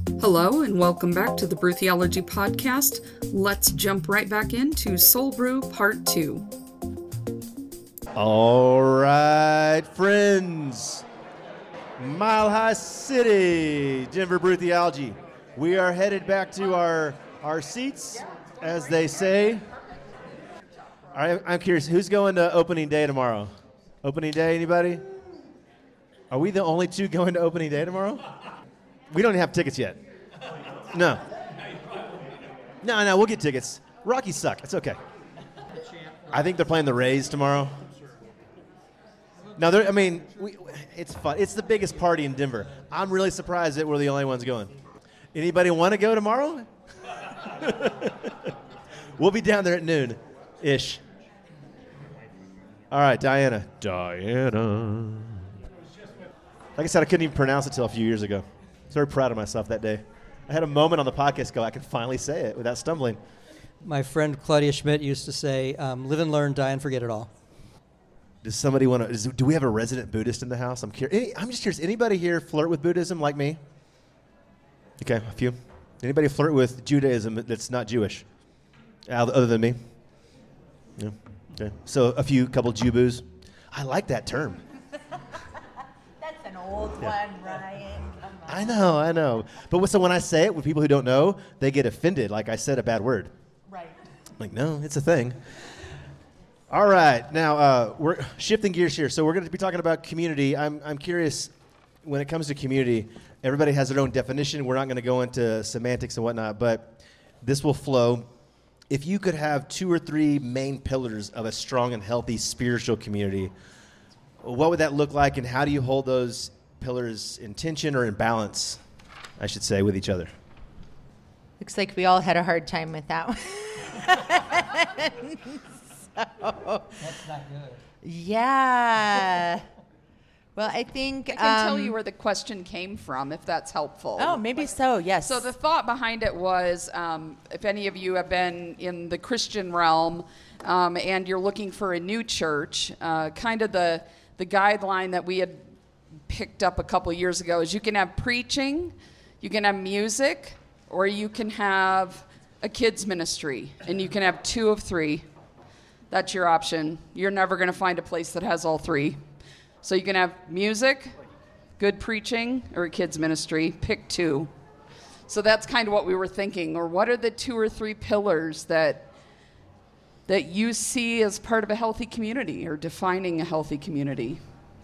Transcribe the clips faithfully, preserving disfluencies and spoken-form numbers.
Hello and welcome back to the Brew Theology Podcast. Let's jump right back into Soul Brew Part two. All right, friends. Mile High City, Denver Brew Theology. We are headed back to our, our seats, as they say. All right, I'm curious, who's going to opening day tomorrow? Opening day, anybody? Are we the only two going to opening day tomorrow? We don't have tickets yet. No. No, no, we'll get tickets. Rockies suck. It's okay. I think they're playing the Rays tomorrow. No, I mean, we, it's fun. It's the biggest party in Denver. I'm really surprised that we're the only ones going. Anybody want to go tomorrow? We'll be down there at noon-ish. All right, Diana. Diana. Like I said, I couldn't even pronounce it until a few years ago. I was very proud of myself that day. I had a moment on the podcast go, I could finally say it without stumbling. My friend Claudia Schmidt used to say, um, live and learn, die and forget it all. Does somebody want to, do we have a resident Buddhist in the house? I'm curious. Any, I'm just curious, anybody here flirt with Buddhism like me? Okay, a few. Anybody flirt with Judaism that's not Jewish? Other than me? Yeah. Okay. So a few, couple Jubus. I like that term. That's an old yeah. one, Ryan. Come on. I know, I know. But so when I say it with people who don't know, they get offended, like I said a bad word. Right. I'm like, no, it's a thing. All right, now uh, we're shifting gears here. So we're going to be talking about community. I'm I'm curious, when it comes to community, everybody has their own definition. We're not going to go into semantics and whatnot, but this will flow. If you could have two or three main pillars of a strong and healthy spiritual community, what would that look like, and how do you hold those pillars in tension or in balance, I should say, with each other? Looks like we all had a hard time with that one. So, that's not good. Yeah. Well, I think I can um, tell you where the question came from, if that's helpful. Oh, maybe so, yes. So the thought behind it was, um, if any of you have been in the Christian realm um, and you're looking for a new church, uh, kind of the, the guideline that we had picked up a couple years ago is you can have preaching, you can have music, or you can have a kids ministry, and you can have two of three. That's your option. You're never going to find a place that has all three. So you can have music, good preaching, or a kids ministry. Pick two. So that's kind of what we were thinking. Or what are the two or three pillars that that you see as part of a healthy community or defining a healthy community?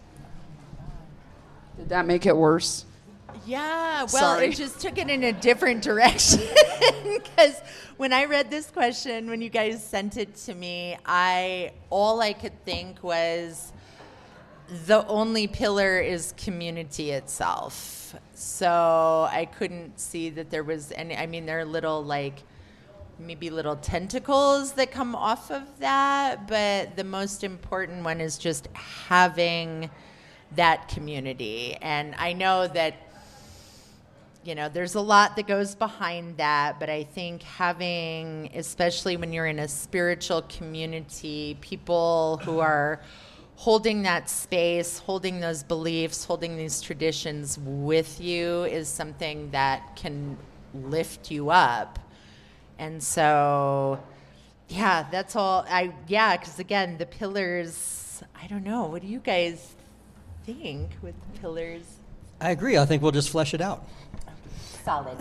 Did that make it worse? Yeah, well, Sorry. it just took it in a different direction. Because when I read this question, when you guys sent it to me, I all I could think was the only pillar is community itself. So I couldn't see that there was any, I mean, there are little like, maybe little tentacles that come off of that, but the most important one is just having that community. And I know that, you know, there's a lot that goes behind that, but I think having, especially when you're in a spiritual community, people who are holding that space, holding those beliefs, holding these traditions with you is something that can lift you up. And so, yeah, that's all. I yeah, because again, the pillars, I don't know. What do you guys think with the pillars? I agree. I think we'll just flesh it out. Solid.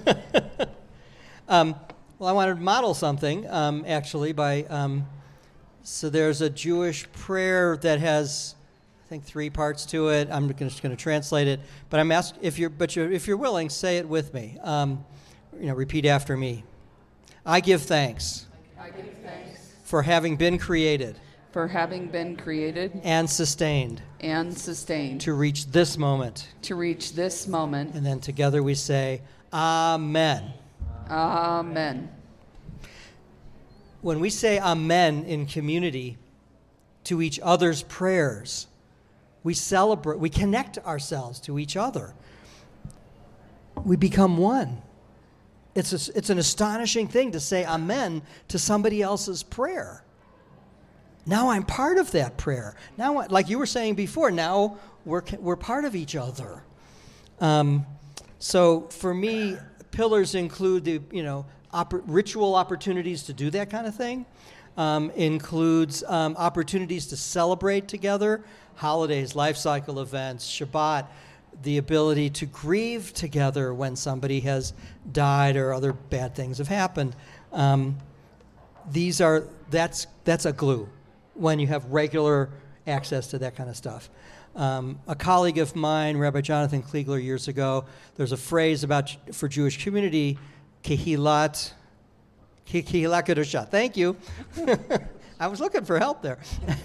um, well, I wanted to model something, um, actually, by... Um, so there's a Jewish prayer that has, I think, three parts to it. I'm just going to translate it. But I'm asked if you're, but you're, if you're willing, say it with me. Um, you know, repeat after me. I give thanks. I give thanks for having been created. For having been created and sustained. And sustained. To reach this moment. To reach this moment. And then together we say, Amen. Amen. When we say amen in community to each other's prayers, we celebrate, we connect ourselves to each other. We become one. It's a, it's an astonishing thing to say amen to somebody else's prayer. Now I'm part of that prayer. Now, like you were saying before, now we're we're part of each other. Um, So for me, pillars include the, you know, oppor- ritual opportunities to do that kind of thing. Um, includes um, opportunities to celebrate together, holidays, life cycle events, Shabbat, the ability to grieve together when somebody has died or other bad things have happened. Um, these are, that's, that's a glue when you have regular access to that kind of stuff. Um, a colleague of mine, Rabbi Jonathan Kliegler, years ago, there's a phrase about for Jewish community, kehilat, kehilat kedusha. Thank you. I was looking for help there.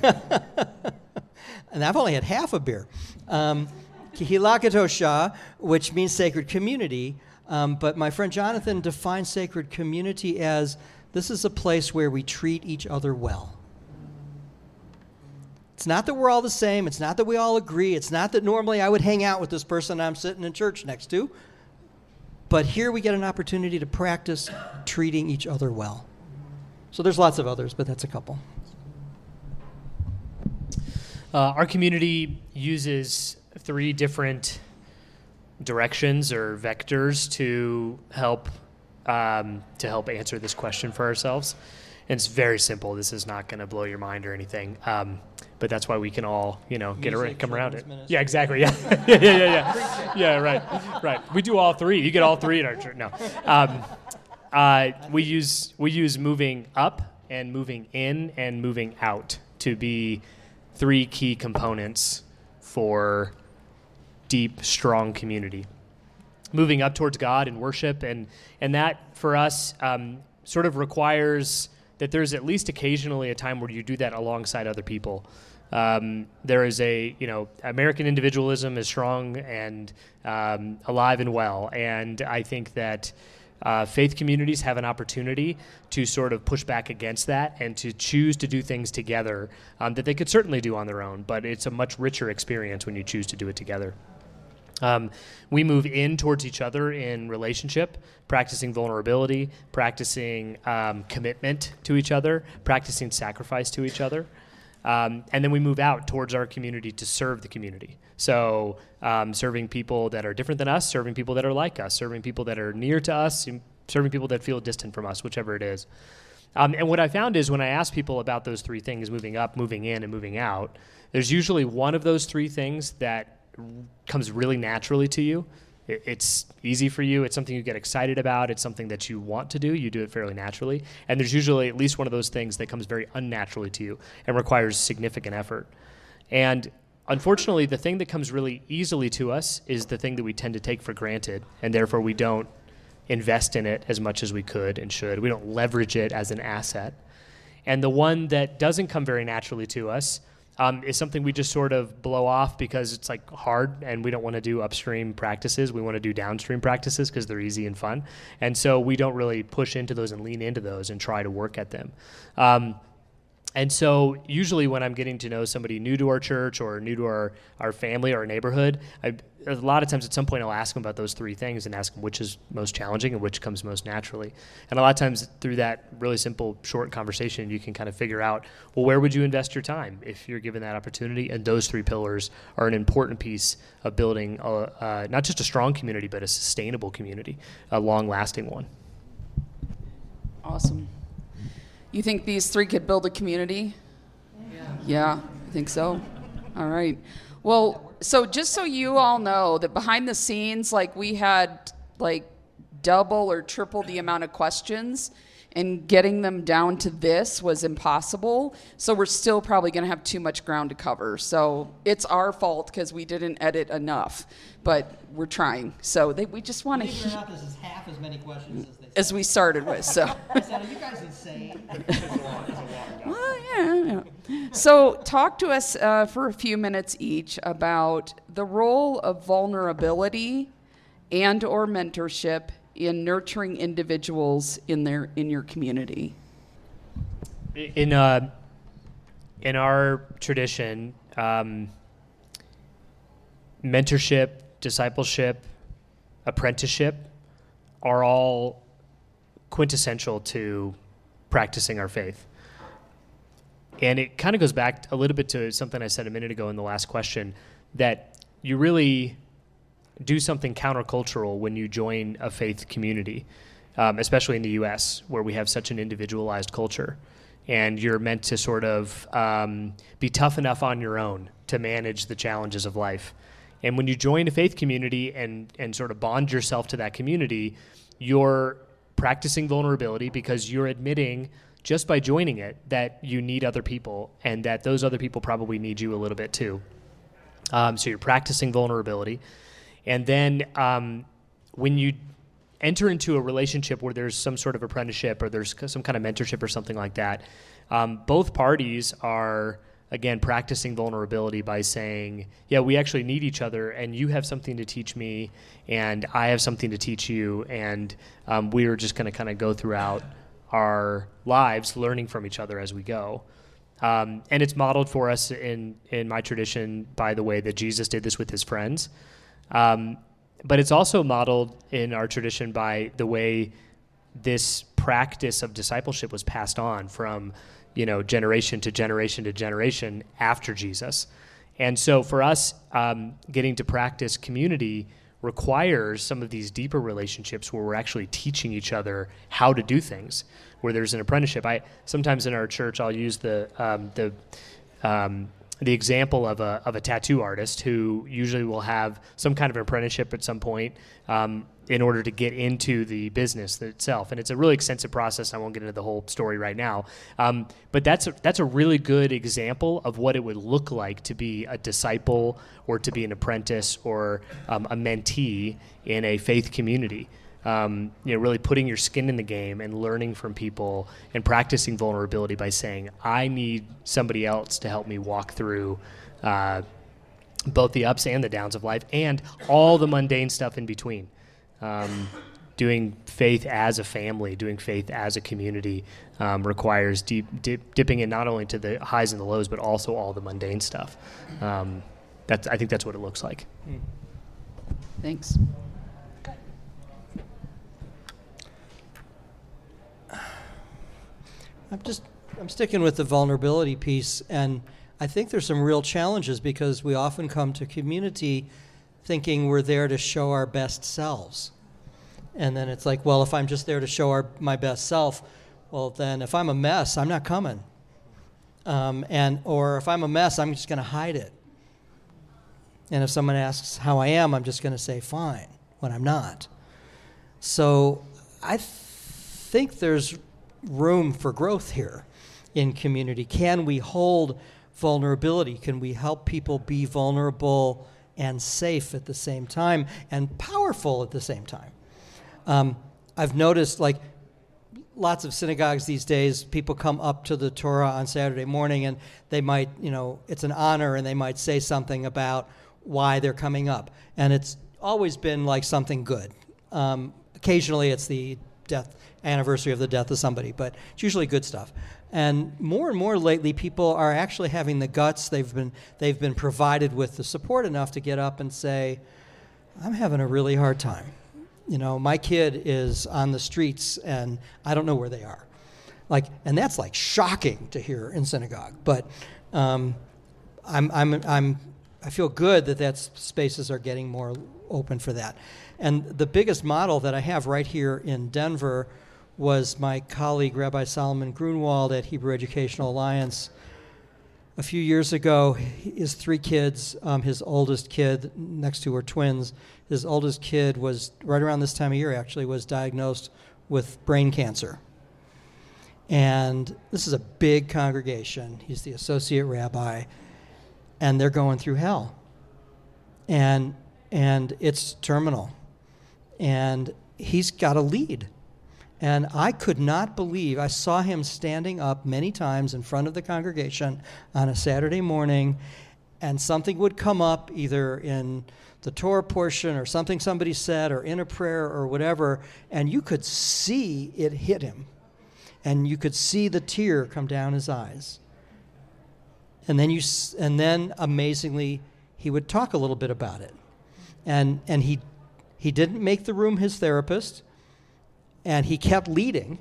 And I've only had half a beer. Um, kehilat kedusha, which means sacred community. Um, but my friend Jonathan defines sacred community as this is a place where we treat each other well. It's not that we're all the same. It's not that we all agree. It's not that normally I would hang out with this person I'm sitting in church next to. But here we get an opportunity to practice treating each other well. So there's lots of others, but that's a couple. Uh, our community uses three different directions or vectors to help um, to help answer this question for ourselves. And it's very simple. This is not going to blow your mind or anything. Um, but that's why we can all, you know, get Music, around, come around it. ministry. Yeah, exactly. Yeah, yeah, yeah, yeah. Yeah, right, right. We do all three. You get all three in our church. No, um, uh, we use we use moving up and moving in and moving out to be three key components for deep, strong community. Moving up towards God and worship, and and that for us um, sort of requires that there's at least occasionally a time where you do that alongside other people. Um, there is a, you know, American individualism is strong and um, alive and well. And I think that uh, faith communities have an opportunity to sort of push back against that and to choose to do things together um, that they could certainly do on their own. But it's a much richer experience when you choose to do it together. Um, we move in towards each other in relationship, practicing vulnerability, practicing um, commitment to each other, practicing sacrifice to each other. Um, and then we move out towards our community to serve the community. So um, serving people that are different than us, serving people that are like us, serving people that are near to us, serving people that feel distant from us, whichever it is. Um, and what I found is when I ask people about those three things, moving up, moving in, and moving out, there's usually one of those three things that comes really naturally to you. It's easy for you. It's something you get excited about. It's something that you want to do. You do it fairly naturally. And there's usually at least one of those things that comes very unnaturally to you and requires significant effort. And unfortunately, the thing that comes really easily to us is the thing that we tend to take for granted, and therefore we don't invest in it as much as we could and should. We don't leverage it as an asset. And the one that doesn't come very naturally to us Um, is something we just sort of blow off because it's like hard and we don't want to do upstream practices. We want to do downstream practices because they're easy and fun. And so we don't really push into those and lean into those and try to work at them. Um, and so usually when I'm getting to know somebody new to our church or new to our, our family or our neighborhood, I, a lot of times at some point I'll ask them about those three things and ask them which is most challenging and which comes most naturally. And a lot of times through that really simple, short conversation, you can kind of figure out, well, where would you invest your time if you're given that opportunity? And those three pillars are an important piece of building a, uh, not just a strong community, but a sustainable community, a long-lasting one. Awesome. You think these three could build a community? Yeah. Yeah, I think so. All right. Well, so just so you all know that behind the scenes, like we had like double or triple the amount of questions, and getting them down to this was impossible. So we're still probably going to have too much ground to cover. So it's our fault because we didn't edit enough, but we're trying. So they, we just want to. Believe it or not, this is half as many questions as they as we started with. So. I said, are you guys insane? Well, yeah, yeah. So talk to us uh, for a few minutes each about the role of vulnerability and or mentorship in nurturing individuals in their in your community. In uh, in our tradition, um, mentorship, discipleship, apprenticeship are all quintessential to practicing our faith. And it kind of goes back a little bit to something I said a minute ago in the last question, that you really do something countercultural when you join a faith community, um, especially in the U S, where we have such an individualized culture. And you're meant to sort of um, be tough enough on your own to manage the challenges of life. And when you join a faith community and, and sort of bond yourself to that community, you're practicing vulnerability because you're admitting just by joining it that you need other people and that those other people probably need you a little bit too. Um, so you're practicing vulnerability. And then um, when you enter into a relationship where there's some sort of apprenticeship or there's some kind of mentorship or something like that, um, both parties are, again, practicing vulnerability by saying, yeah, we actually need each other, and you have something to teach me, and I have something to teach you, and um, we are just going to kind of go throughout our lives learning from each other as we go. Um, and it's modeled for us in, in my tradition by the way that Jesus did this with his friends. Um, but it's also modeled in our tradition by the way this practice of discipleship was passed on from, you know, generation to generation to generation after Jesus. And so for us, um, getting to practice community requires some of these deeper relationships where we're actually teaching each other how to do things, where there's an apprenticeship. I sometimes in our church, I'll use the um, the um, the example of a of a tattoo artist who usually will have some kind of apprenticeship at some point um, in order to get into the business itself. And it's a really extensive process. I won't get into the whole story right now. Um, but that's a, that's a really good example of what it would look like to be a disciple or to be an apprentice or um, a mentee in a faith community. Um, you know, really putting your skin in the game and learning from people and practicing vulnerability by saying, I need somebody else to help me walk through uh, both the ups and the downs of life and all the mundane stuff in between. Um, doing faith as a family, doing faith as a community um, requires deep, dip, dipping in not only to the highs and the lows, but also all the mundane stuff. Um, that's, I think that's what it looks like. Thanks. I'm just, I'm sticking with the vulnerability piece, and I think there's some real challenges because we often come to community thinking we're there to show our best selves. And then it's like, well, if I'm just there to show our, my best self, well, then if I'm a mess, I'm not coming. Um, and or if I'm a mess, I'm just going to hide it. And if someone asks how I am, I'm just going to say fine when I'm not. So I th- think there's room for growth here in community. Can we hold vulnerability? Can we help people be vulnerable and safe at the same time and powerful at the same time? Um, I've noticed, like, lots of synagogues these days, people come up to the Torah on Saturday morning and they might, you know, it's an honor and they might say something about why they're coming up. And it's always been like something good. Um, occasionally it's the death anniversary of the death of somebody, but it's usually good stuff. And more and more lately, people are actually having the guts. They've been they've been provided with the support enough to get up and say, I'm having a really hard time. You know, my kid is on the streets and I don't know where they are. Like, and that's like shocking to hear in synagogue. But um, I'm I'm I'm I feel good that that spaces are getting more open for that. And the biggest model that I have right here in Denver was my colleague, Rabbi Solomon Grunwald at Hebrew Educational Alliance. A few years ago, his three kids, um, his oldest kid, next to her twins, his oldest kid was, right around this time of year actually, was diagnosed with brain cancer. And this is a big congregation. He's the associate rabbi, and they're going through hell. And and it's terminal. And he's got a lead. And I could not believe, I saw him standing up many times in front of the congregation on a Saturday morning, and something would come up either in the Torah portion or something somebody said or in a prayer or whatever, and you could see it hit him. And you could see the tear come down his eyes. And then you, and then amazingly, he would talk a little bit about it. And and he he didn't make the room his therapist. And he kept leading,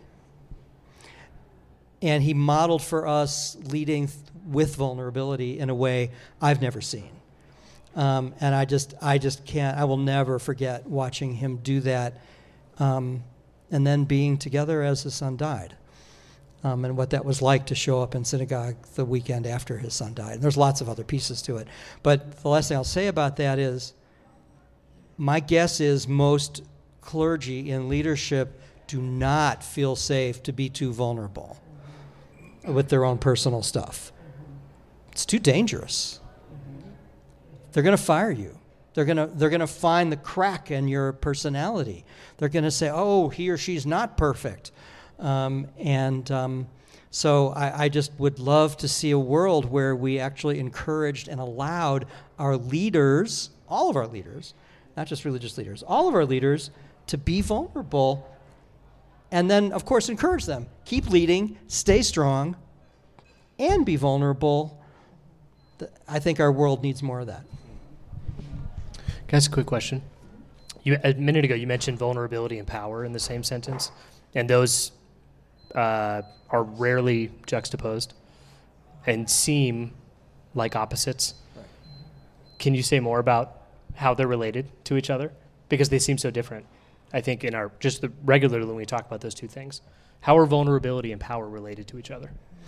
and he modeled for us leading th- with vulnerability in a way I've never seen. Um, and I just, I just can't, I will never forget watching him do that, um, and then being together as his son died, um, and what that was like to show up in synagogue the weekend after his son died. And there's lots of other pieces to it. But the last thing I'll say about that is, my guess is most clergy in leadership do not feel safe to be too vulnerable with their own personal stuff. It's too dangerous. They're going to fire you. They're going to they're going to find the crack in your personality. They're going to say, "Oh, he or she's not perfect," um, and um, so I, I just would love to see a world where we actually encouraged and allowed our leaders, all of our leaders, not just religious leaders, all of our leaders, to be vulnerable, and then, of course, encourage them. Keep leading, stay strong, and be vulnerable. I think our world needs more of that. Guys, a quick question. You, a minute ago, you mentioned vulnerability and power in the same sentence, and those uh, are rarely juxtaposed and seem like opposites. Right. Can you say more about how they're related to each other? Because they seem so different, I think, in our just the, regularly when we talk about those two things. How are vulnerability and power related to each other?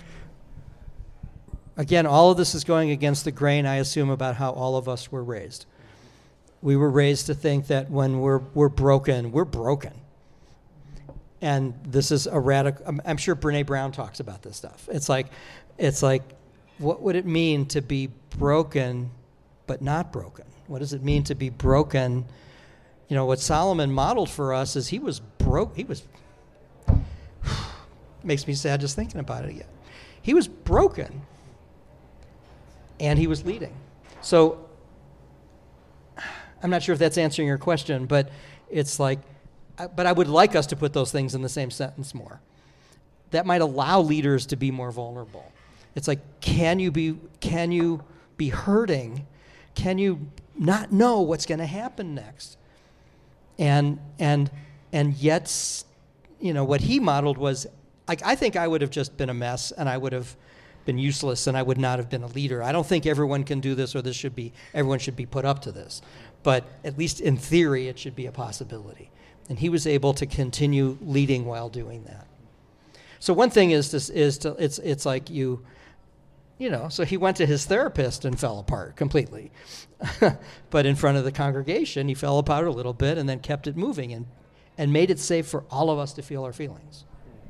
Again, all of this is going against the grain, I assume, about how all of us were raised. We were raised to think that when we're we're broken, we're broken. And this is a radical, I'm, I'm sure Brene Brown talks about this stuff. It's like, it's like, what would it mean to be broken but not broken? What does it mean to be broken? You know, what Solomon modeled for us is he was broke, he was, makes me sad just thinking about it again. He was broken, and he was leading. So, I'm not sure if that's answering your question, but it's like, but I would like us to put those things in the same sentence more. That might allow leaders to be more vulnerable. It's like, can you be, can you be hurting? Can you not know what's going to happen next? And and and yet, you know, what he modeled was, like, I think I would have just been a mess, and I would have been useless, and I would not have been a leader. I don't think everyone can do this, or this should be, everyone should be put up to this. But at least in theory, it should be a possibility. And he was able to continue leading while doing that. So one thing is to, is to it's it's like you, you know, so he went to his therapist and fell apart completely. But in front of the congregation, he fell apart a little bit and then kept it moving and, and made it safe for all of us to feel our feelings.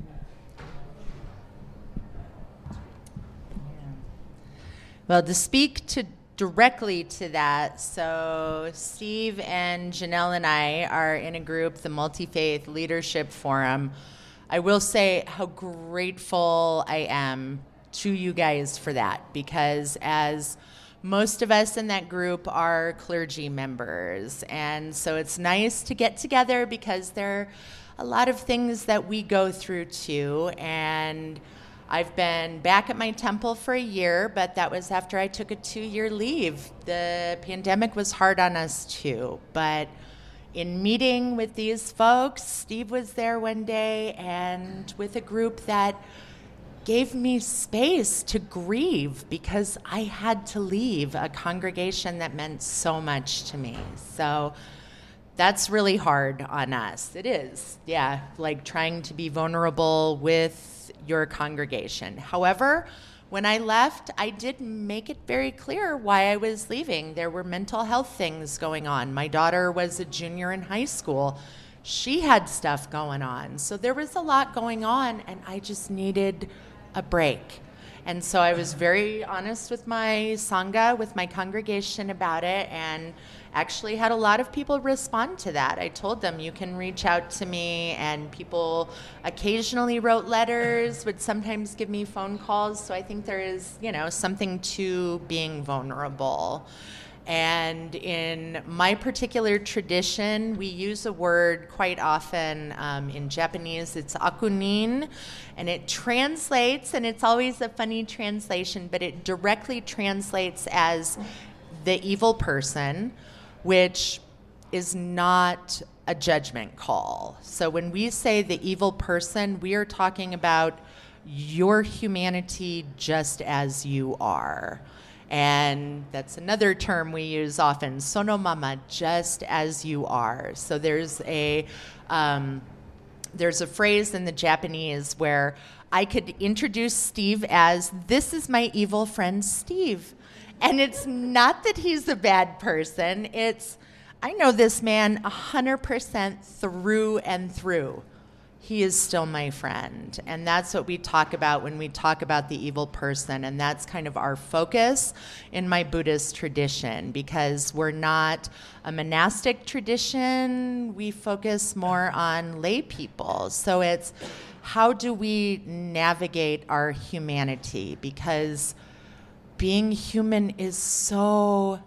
Well, to speak to directly to that, so Steve and Janelle and I are in a group, the Multi-Faith Leadership Forum. I will say how grateful I am to you guys for that, because as most of us in that group are clergy members, and so it's nice to get together because there are a lot of things that we go through too. And I've been back at my temple for a year, but that was after I took a two-year leave. The pandemic was hard on us too, but in meeting with these folks, Steve was there one day, and with a group that gave me space to grieve because I had to leave a congregation that meant so much to me. So that's really hard on us. It is, yeah, like trying to be vulnerable with your congregation. However, when I left, I did make it very clear why I was leaving. There were mental health things going on. My daughter was a junior in high school. She had stuff going on. So there was a lot going on, and I just needed a break. And so I was very honest with my Sangha, with my congregation about it, and actually had a lot of people respond to that. I told them, you can reach out to me, and people occasionally wrote letters, would sometimes give me phone calls. So I think there is, you know, something to being vulnerable. And in my particular tradition, we use a word quite often um, in Japanese. It's akunin, and it translates, and it's always a funny translation, but it directly translates as the evil person, which is not a judgment call. So when we say the evil person, we are talking about your humanity just as you are. And that's another term we use often, sono mama, just as you are. So there's a um, there's a phrase in the Japanese where I could introduce Steve as, this is my evil friend Steve. And it's not that he's a bad person. It's, I know this man one hundred percent through and through. He is still my friend. And that's what we talk about when we talk about the evil person. And that's kind of our focus in my Buddhist tradition, because we're not a monastic tradition. We focus more on lay people. So it's, how do we navigate our humanity? Because being human is so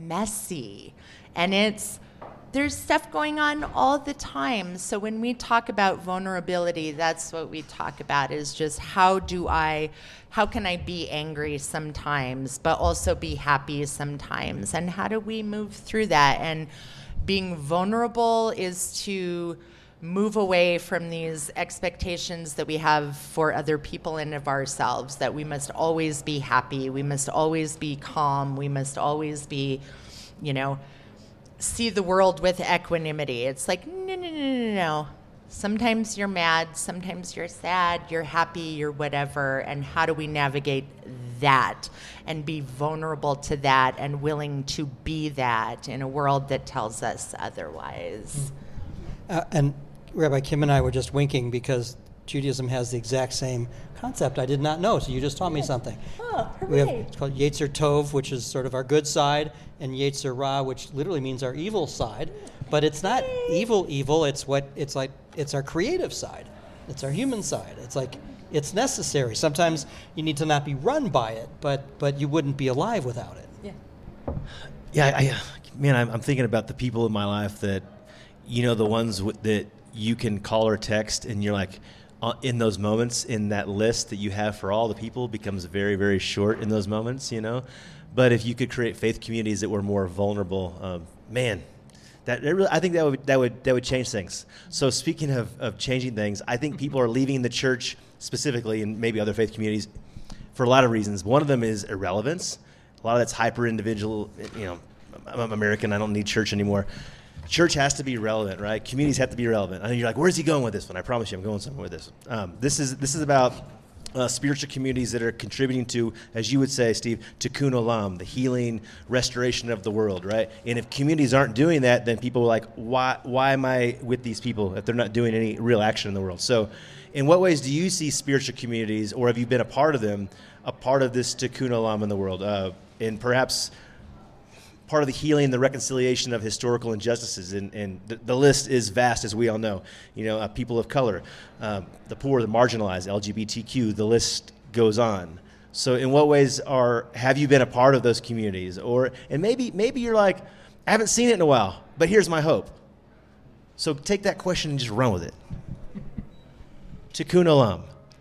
messy. And it's, there's stuff going on all the time. So when we talk about vulnerability, that's what we talk about, is just how do I, how can I be angry sometimes, but also be happy sometimes? And how do we move through that? And being vulnerable is to move away from these expectations that we have for other people and of ourselves, that we must always be happy, we must always be calm, we must always be, you know, see the world with equanimity. It's like, no, no, no, no, no. Sometimes you're mad, sometimes you're sad, you're happy, you're whatever. And how do we navigate that and be vulnerable to that and willing to be that in a world that tells us otherwise? Uh, and Rabbi Kim and I were just winking because Judaism has the exact same concept. I did not know, so you just taught me something. Oh, We have, hooray. it's called Yetzer Tov, which is sort of our good side, and Yetzer Ra, which literally means our evil side. But it's not evil, evil. It's what it's like. It's our creative side. It's our human side. It's like it's necessary. Sometimes you need to not be run by it, but but you wouldn't be alive without it. Yeah. Yeah, I, man, I'm, I'm thinking about the people in my life that, you know, the ones w- that you can call or text, and you're like, uh, in those moments, in that list that you have for all the people becomes very, very short in those moments, you know. But if you could create faith communities that were more vulnerable, um, man, that it really, I think that would that would that would change things. So speaking of, of changing things, I think people are leaving the church specifically, and maybe other faith communities, for a lot of reasons. One of them is irrelevance. A lot of that's hyper individual. You know, I'm American. I don't need church anymore. Church has to be relevant, right? Communities have to be relevant. I know you're like, where's he going with this one? I promise you, I'm going somewhere with this. Um, this is this is about uh, spiritual communities that are contributing to, as you would say, Steve, tikkun olam, the healing, restoration of the world, right? And if communities aren't doing that, then people are like, why why am I with these people if they're not doing any real action in the world? So, in what ways do you see spiritual communities, or have you been a part of them, a part of this tikkun olam in the world, uh, and perhaps part of the healing, the reconciliation of historical injustices, and, and the, the list is vast, as we all know. You know, uh, people of color, um, the poor, the marginalized, L G B T Q, the list goes on. So in what ways are have you been a part of those communities? Or and maybe maybe you're like, I haven't seen it in a while, but here's my hope. So take that question and just run with it. Tikkun olam.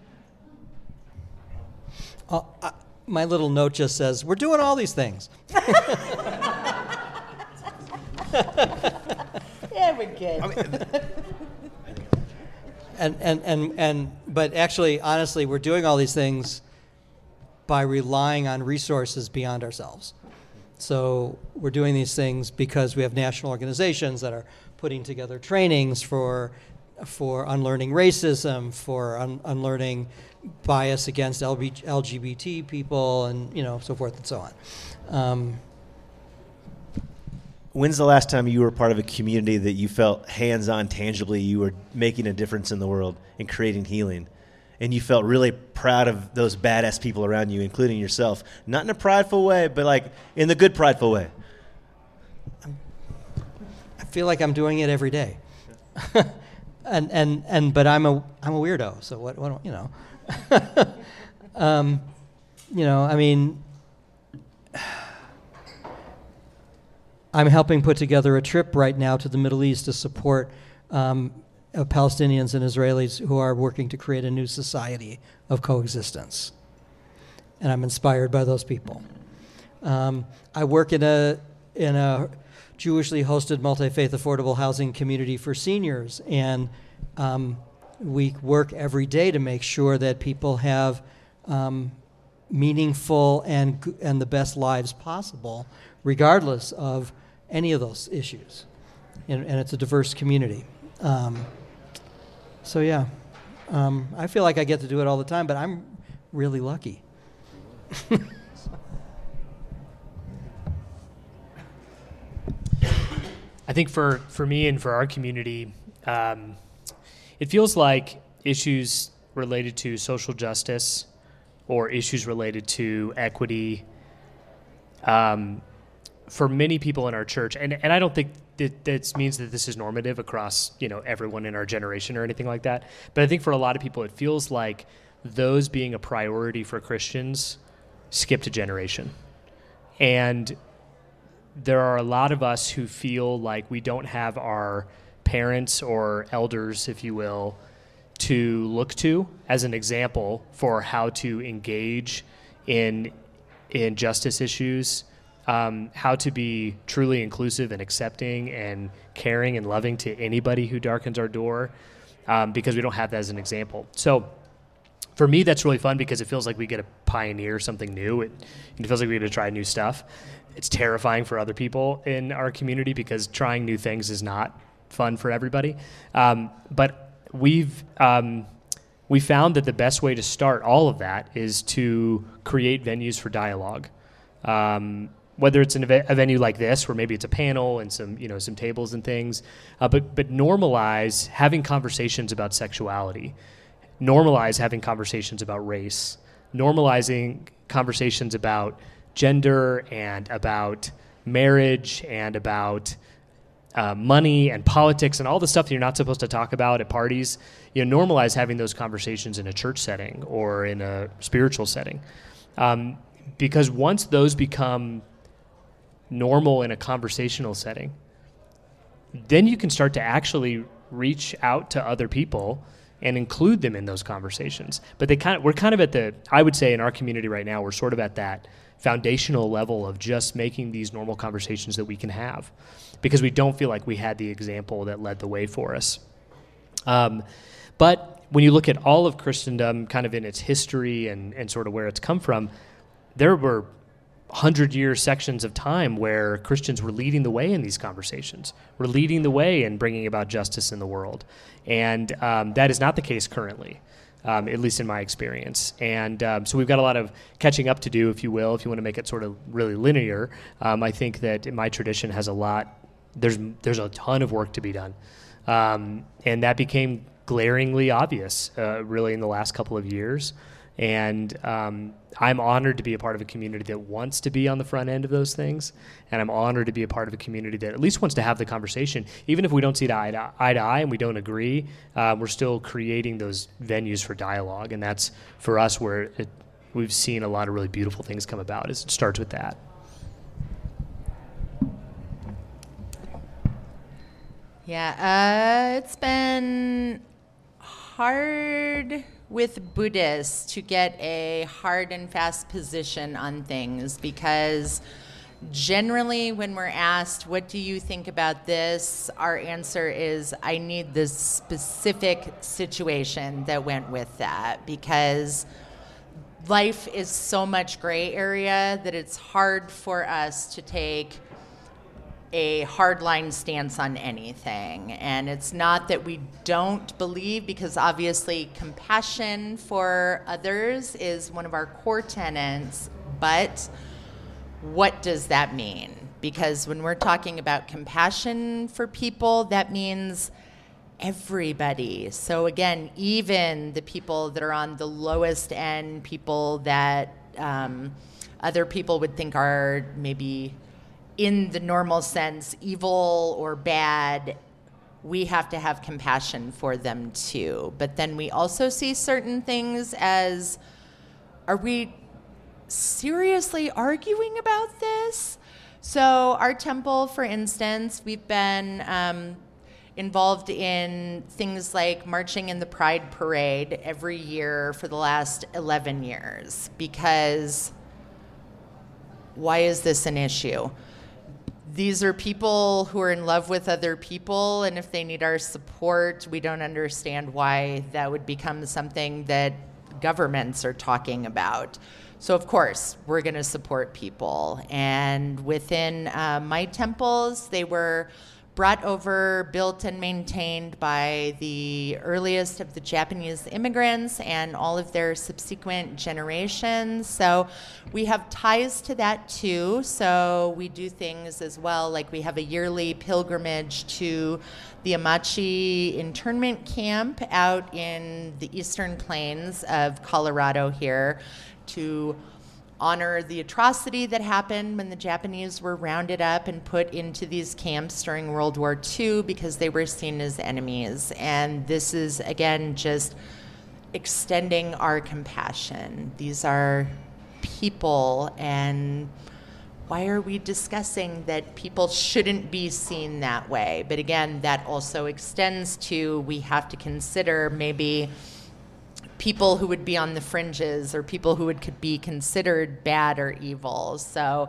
Uh, I, my little note just says, we're doing all these things. Yeah, we're good. I mean, And, and, and, and, but actually, honestly, we're doing all these things by relying on resources beyond ourselves. So we're doing these things because we have national organizations that are putting together trainings for, for unlearning racism, for un, unlearning bias against L G B T people, and you know, so forth and so on. Um, When's the last time you were part of a community that you felt hands-on, tangibly, you were making a difference in the world and creating healing? And you felt really proud of those badass people around you, including yourself. Not in a prideful way, but like in the good prideful way. I feel like I'm doing it every day. and, and, and, but I'm a, I'm a weirdo, so what, what you know. um, you know, I mean, I'm helping put together a trip right now to the Middle East to support um, uh, Palestinians and Israelis who are working to create a new society of coexistence. And I'm inspired by those people. Um, I work in a in a Jewishly hosted multi-faith affordable housing community for seniors, and um, we work every day to make sure that people have um, meaningful and g- and the best lives possible, regardless of any of those issues. And, and it's a diverse community. Um, so yeah, um, I feel like I get to do it all the time, but I'm really lucky. I think for, for me and for our community, um, it feels like issues related to social justice or issues related to equity, um, for many people in our church, and, and I don't think that that means that this is normative across, you know, everyone in our generation or anything like that, but I think for a lot of people it feels like those being a priority for Christians skipped a generation. And there are a lot of us who feel like we don't have our parents or elders, if you will, to look to as an example for how to engage in in justice issues, um, how to be truly inclusive and accepting and caring and loving to anybody who darkens our door, um, because we don't have that as an example. So for me, that's really fun because it feels like we get to pioneer something new. It, it feels like we get to try new stuff. It's terrifying for other people in our community because trying new things is not fun for everybody. Um, but we've um, we found that the best way to start all of that is to create venues for dialogue. Um, whether it's an event, a venue like this, where maybe it's a panel and some, you know, some tables and things, uh, but but normalize having conversations about sexuality, normalize having conversations about race, normalizing conversations about gender and about marriage and about uh, money and politics and all the stuff that you're not supposed to talk about at parties. You know, normalize having those conversations in a church setting or in a spiritual setting, um, because once those become normal in a conversational setting, then you can start to actually reach out to other people and include them in those conversations. But they kind of, we're kind of at the, I would say in our community right now, we're sort of at that foundational level of just making these normal conversations that we can have, because we don't feel like we had the example that led the way for us. Um, but when you look at all of Christendom kind of in its history and, and sort of where it's come from, there were hundred-year sections of time where Christians were leading the way in these conversations, were leading the way in bringing about justice in the world. And um, that is not the case currently, um, at least in my experience. And um, so we've got a lot of catching up to do, if you will, if you want to make it sort of really linear. Um, I think that my tradition has a lot, there's, there's a ton of work to be done. Um, and that became glaringly obvious, uh, really, in the last couple of years. And um, I'm honored to be a part of a community that wants to be on the front end of those things. And I'm honored to be a part of a community that at least wants to have the conversation. Even if we don't see eye to eye, to eye and we don't agree, uh, we're still creating those venues for dialogue. And that's, for us, where it, we've seen a lot of really beautiful things come about. Is it starts with that. Yeah, uh, it's been hard with Buddhists to get a hard and fast position on things, because generally when we're asked, what do you think about this? Our answer is, I need this specific situation that went with that, because life is so much gray area that it's hard for us to take a hardline stance on anything. And it's not that we don't believe, because obviously compassion for others is one of our core tenets, but what does that mean? Because when we're talking about compassion for people, that means everybody. So again, even the people that are on the lowest end, people that um, other people would think are maybe in the normal sense, evil or bad, we have to have compassion for them too. But then we also see certain things as, are we seriously arguing about this? So our temple, for instance, we've been um, involved in things like marching in the Pride Parade every year for the last eleven years, because why is this an issue? These are people who are in love with other people, and if they need our support, we don't understand why that would become something that governments are talking about. So of course, we're going to support people. And within uh, my temples, they were brought over, built and maintained by the earliest of the Japanese immigrants and all of their subsequent generations. So we have ties to that too. So we do things as well, like we have a yearly pilgrimage to the Amachi internment camp out in the eastern plains of Colorado here to honor the atrocity that happened when the Japanese were rounded up and put into these camps during World War Two because they were seen as enemies. And this is, again, just extending our compassion. These are people, and why are we discussing that people shouldn't be seen that way? But again, that also extends to we have to consider maybe people who would be on the fringes or people who would could be considered bad or evil. So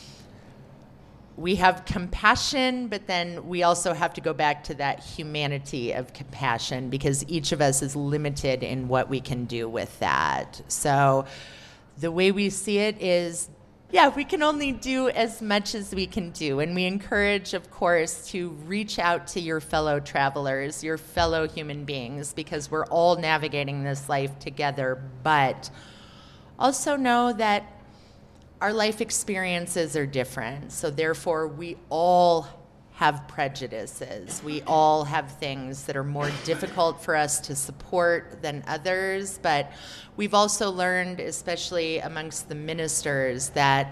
we have compassion, but then we also have to go back to that humanity of compassion because each of us is limited in what we can do with that. So the way we see it is, yeah, we can only do as much as we can do. And we encourage, of course, to reach out to your fellow travelers, your fellow human beings, because we're all navigating this life together. But also know that our life experiences are different. So therefore, we all have prejudices. We all have things that are more difficult for us to support than others, but we've also learned, especially amongst the ministers, that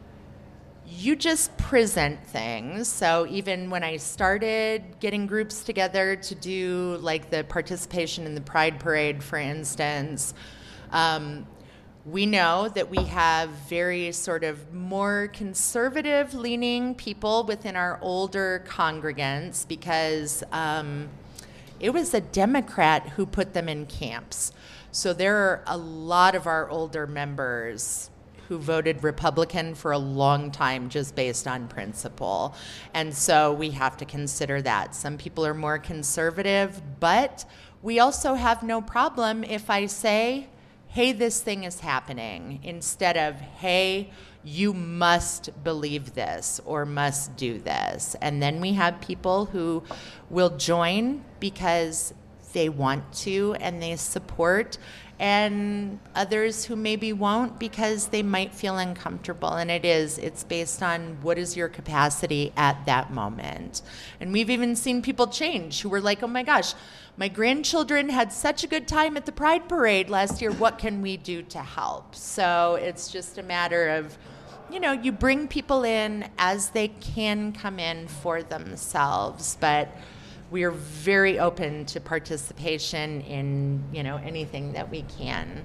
you just present things. So even when I started getting groups together to do like the participation in the Pride Parade, for instance, um, we know that we have very sort of more conservative leaning people within our older congregants because um, it was a Democrat who put them in camps. So there are a lot of our older members who voted Republican for a long time just based on principle. And so we have to consider that. Some people are more conservative, but we also have no problem if I say, hey, this thing is happening, instead of, hey, you must believe this or must do this. And then we have people who will join because they want to and they support, and others who maybe won't because they might feel uncomfortable. And it is, it's based on what is your capacity at that moment. And we've even seen people change who were like, oh my gosh, my grandchildren had such a good time at the Pride Parade last year. What can we do to help? So it's just a matter of, you know, you bring people in as they can come in for themselves, but we are very open to participation in, you know, anything that we can.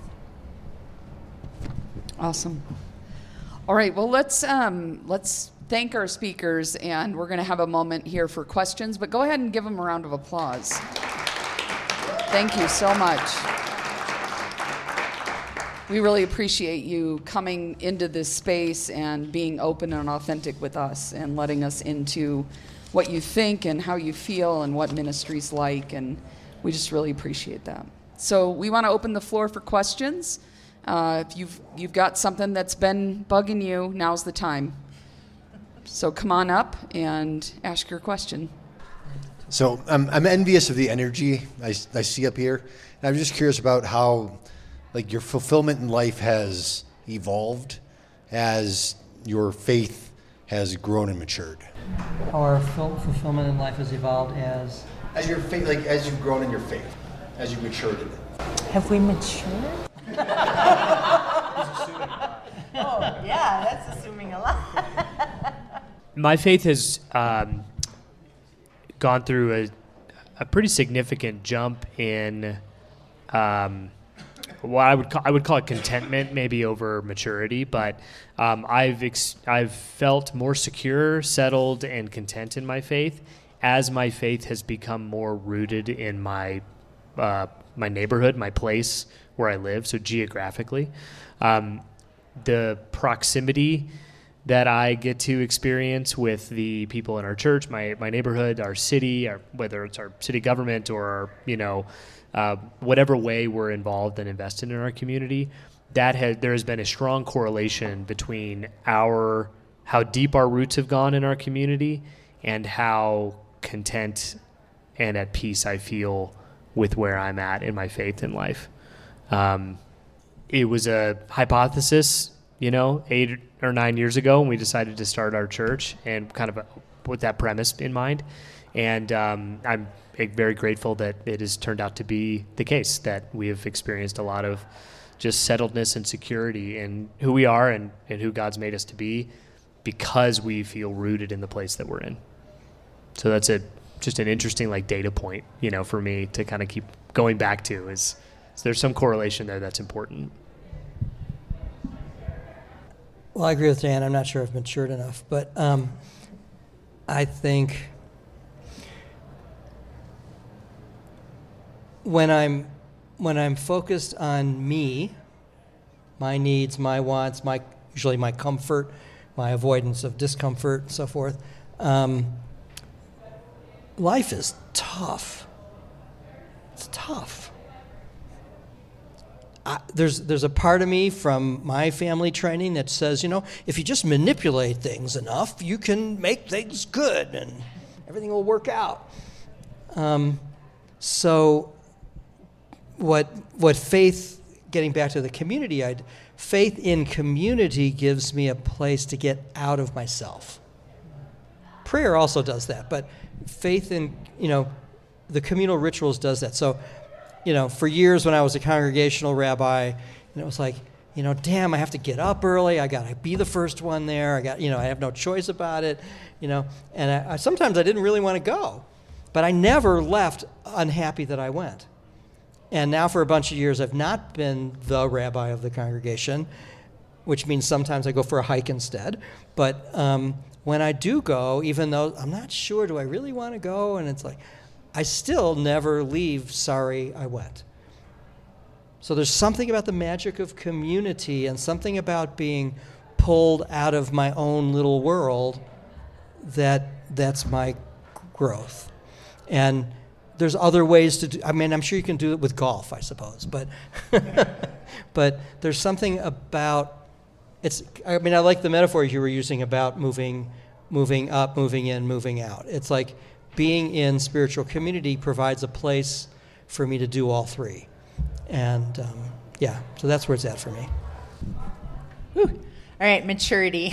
Awesome. All right, well, let's um, let's thank our speakers, and we're going to have a moment here for questions, but go ahead and give them a round of applause. Thank you so much. We really appreciate you coming into this space and being open and authentic with us and letting us into what you think and how you feel and what ministry's like, and we just really appreciate that. So we want to open the floor for questions. Uh, if you've you've got something that's been bugging you, now's the time. So come on up and ask your question. So I'm I'm envious of the energy I, I see up here, and I'm just curious about how, like, your fulfillment in life has evolved as your faith has grown and matured. Our ful- fulfillment in life has evolved as As your faith, like as you've grown in your faith, as you've matured in it. Have we matured? Oh, yeah, that's assuming a lot. My faith has um, gone through a, a pretty significant jump in um, what I would call, I would call it contentment, maybe over maturity, but um, I've ex- I've felt more secure, settled, and content in my faith as my faith has become more rooted in my uh, my neighborhood, my place where I live, so geographically. Um, the proximity that I get to experience with the people in our church, my, my neighborhood, our city, our, whether it's our city government or, our, you know, uh, whatever way we're involved and invested in our community, that has, there has been a strong correlation between our, how deep our roots have gone in our community and how content and at peace I feel with where I'm at in my faith in life. Um, it was a hypothesis, you know, eight or nine years ago when we decided to start our church, and kind of with that premise in mind. And um, I'm very grateful that it has turned out to be the case, that we have experienced a lot of just settledness and security in who we are and, and who God's made us to be, because we feel rooted in the place that we're in. So that's a just an interesting like data point, you know, for me to kind of keep going back to is, is there's some correlation there that's important. Well, I agree with Dan. I'm not sure I've matured enough, but um, I think when I'm when I'm focused on me, my needs, my wants, my usually my comfort, my avoidance of discomfort, and so forth, um, life is tough. It's tough. I, there's there's a part of me from my family training that says, you know, if you just manipulate things enough, you can make things good and everything will work out. Um, so what what faith, getting back to the community, I'd, faith in community gives me a place to get out of myself. Prayer also does that, but faith in, you know, the communal rituals does that. So, you know, for years when I was a congregational rabbi, and it was like, you know, damn, I have to get up early. I got to be the first one there. I got, you know, I have no choice about it, you know. And I, I, sometimes I didn't really want to go, but I never left unhappy that I went. And now for a bunch of years, I've not been the rabbi of the congregation, which means sometimes I go for a hike instead. But um, when I do go, even though I'm not sure, do I really want to go? And it's like, I still never leave sorry I went. So there's something about the magic of community and something about being pulled out of my own little world that that's my growth. And there's other ways to do, I mean, I'm sure you can do it with golf, I suppose, but but there's something about, it's, I mean, I like the metaphors you were using about moving, moving up, moving in, moving out. It's like, being in spiritual community provides a place for me to do all three. And um, yeah, so that's where it's at for me. Whew. All right, maturity.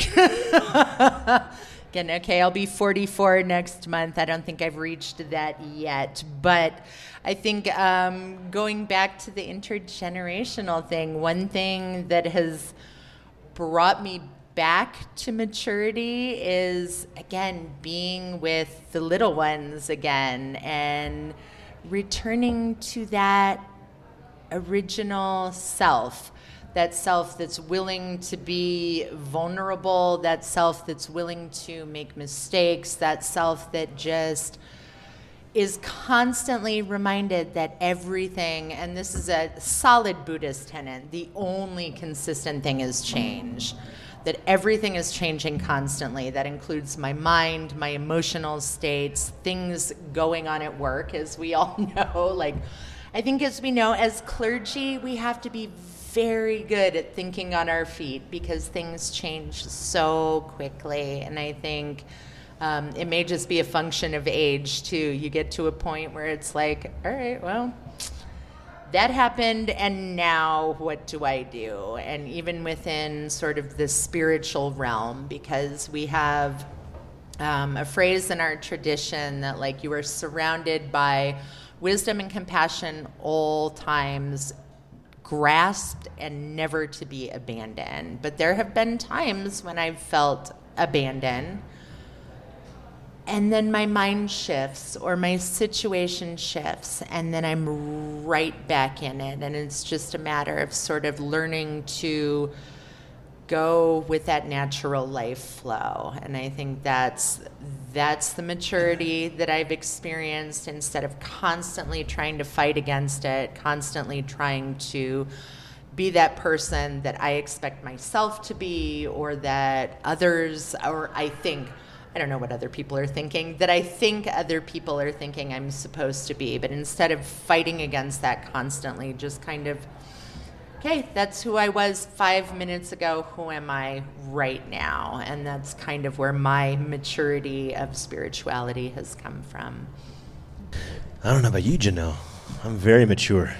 Again, okay, I'll be forty-four next month. I don't think I've reached that yet. But I think um, going back to the intergenerational thing, one thing that has brought me back to maturity is, again, being with the little ones again and returning to that original self, that self that's willing to be vulnerable, that self that's willing to make mistakes, that self that just is constantly reminded that everything, and this is a solid Buddhist tenet, the only consistent thing is change. That everything is changing constantly. That includes my mind, my emotional states, things going on at work, as we all know. Like, I think as we know, as clergy, we have to be very good at thinking on our feet because things change so quickly. And I think um, it may just be a function of age, too. You get to a point where it's like, all right, well, that happened, and now what do I do? And even within sort of the spiritual realm, because we have um, a phrase in our tradition that, like, you are surrounded by wisdom and compassion all times, grasped and never to be abandoned. But there have been times when I've felt abandoned, and then my mind shifts or my situation shifts, and then I'm right back in it. And it's just a matter of sort of learning to go with that natural life flow. And I think that's that's the maturity that I've experienced, instead of constantly trying to fight against it, constantly trying to be that person that I expect myself to be, or that others, or I think, I don't know what other people are thinking, that I think other people are thinking I'm supposed to be. But instead of fighting against that constantly, just kind of, okay, that's who I was five minutes ago. Who am I right now? And that's kind of where my maturity of spirituality has come from. I don't know about you, Janelle. I'm very mature.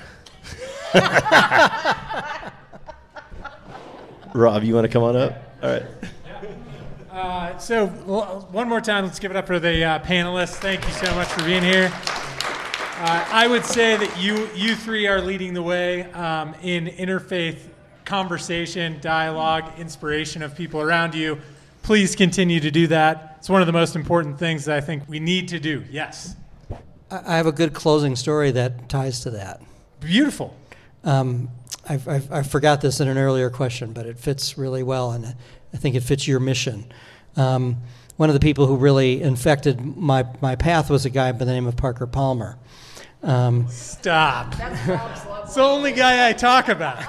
Rob, you want to come on up? All right. Uh, so well, one more time, let's give it up for the uh, panelists. Thank you so much for being here. Uh, I would say that you you three are leading the way um, in interfaith conversation, dialogue, inspiration of people around you. Please continue to do that. It's one of the most important things that I think we need to do. Yes. I have a good closing story that ties to that. Beautiful. Um, I, I, I forgot this in an earlier question, but it fits really well, and I think it fits your mission. Um, one of the people who really infected my, my path was a guy by the name of Parker Palmer. Um, Stop. It's the only guy I talk about.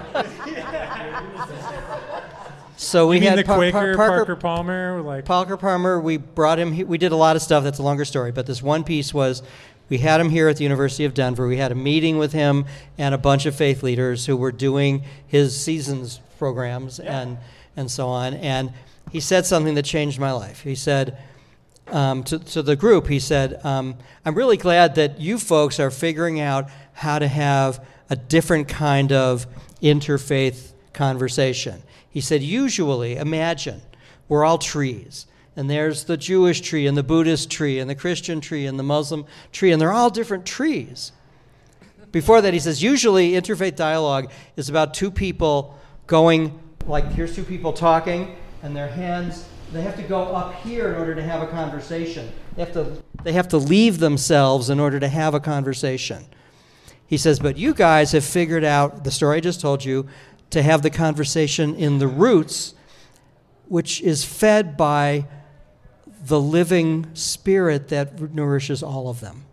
So we you mean had the Par- Quaker Par- Parker, Parker Palmer? Like Parker Palmer, we brought him, he- we did a lot of stuff, that's a longer story, but this one piece was, we had him here at the University of Denver. We had a meeting with him and a bunch of faith leaders who were doing his seasons programs yeah. and, and so on. And he said something that changed my life. He said um, to, to the group, he said, um, I'm really glad that you folks are figuring out how to have a different kind of interfaith conversation. He said, usually, imagine, we're all trees. And there's the Jewish tree and the Buddhist tree and the Christian tree and the Muslim tree, and they're all different trees. Before that, he says, usually interfaith dialogue is about two people going, like here's two people talking, and their hands, they have to go up here in order to have a conversation. They have to, they have to leave themselves in order to have a conversation. He says, but you guys have figured out, the story I just told you, to have the conversation in the roots, which is fed by the living spirit that nourishes all of them.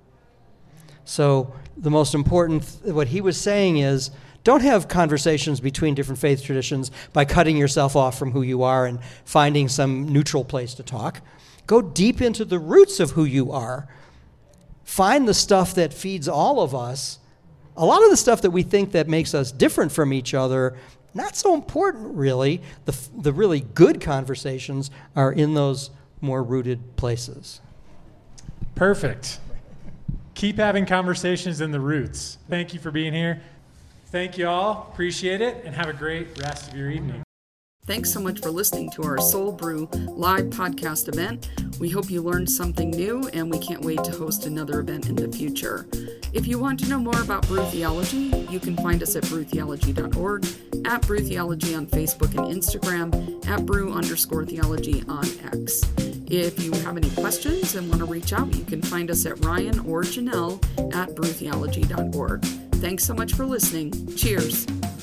So the most important, th- what he was saying is, don't have conversations between different faith traditions by cutting yourself off from who you are and finding some neutral place to talk. Go deep into the roots of who you are. Find the stuff that feeds all of us. A lot of the stuff that we think that makes us different from each other, not so important really. The, the really good conversations are in those more rooted places. Perfect. Keep having conversations in the roots. Thank you for being here. Thank you all. Appreciate it, and have a great rest of your evening. Thanks so much for listening to our Soul Brew live podcast event. We hope you learned something new, and we can't wait to host another event in the future. If you want to know more about Brew Theology, you can find us at brew theology dot org, at Brew Theology on Facebook and Instagram, at brew underscore theology on X. If you have any questions and want to reach out, you can find us at Ryan or Janelle at brew theology dot org. Thanks so much for listening. Cheers.